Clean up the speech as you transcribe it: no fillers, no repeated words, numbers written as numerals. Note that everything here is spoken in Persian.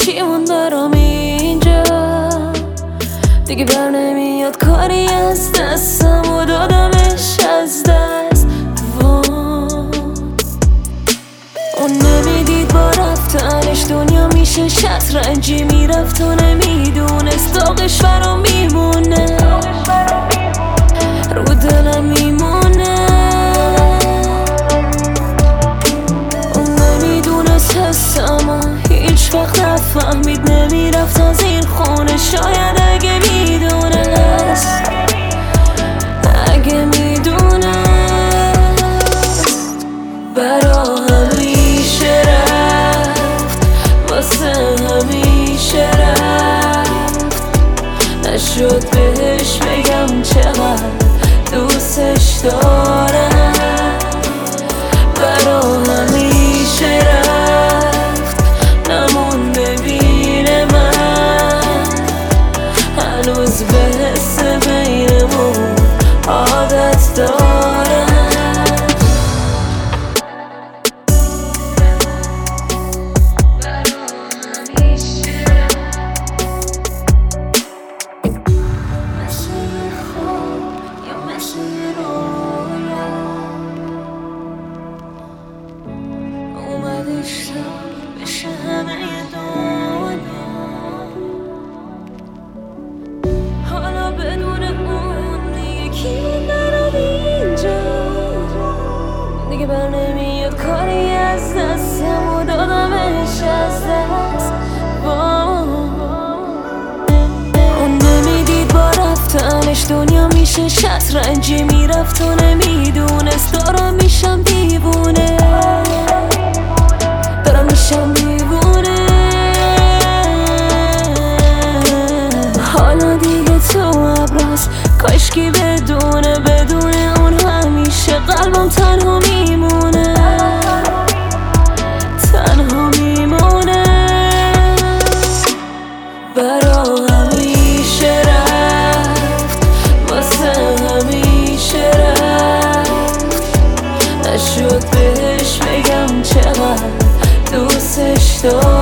چی مون برام اینجا، دیگه بر نمیاد کاری از دستم و دادمش از دست. اون نمیدید با رفتنش دنیا میشه شطرنجی، میرفت و نمیدونست داغش برام میمونه، رو دلم میمونه. اون نمیدونست حسمو هیچ وقت نفهمید، نمیرفت از این خونه شاید اگه میدونست، اگه میدونست برا همیشه رفت، واسه همیشه رفت. نشد بهش بگم چقدر دوستش دارم، برا همیشه رفت، نمون ببینه من هنوز به حس بینمون عادت دارم. بشه همه دنیا حالا بدون اون دیگه کی برام اینجا، دیگه بر نمیاد کاری از دستم و دادمش از دست. اون نمیدید با رفتنش دنیا میشه شطرنجی، میرفت و نمیدونست دارم میشم دیوونه، دارم میشم دیوونه. حالا دیگه تو ابراز کاشکی بدون اون همیشه قلبم تنها میمونه، تنها میمونه. برا همیشه رفت، واسه همیشه رفت. نشد بهش بگم چقدر دوستش دارم.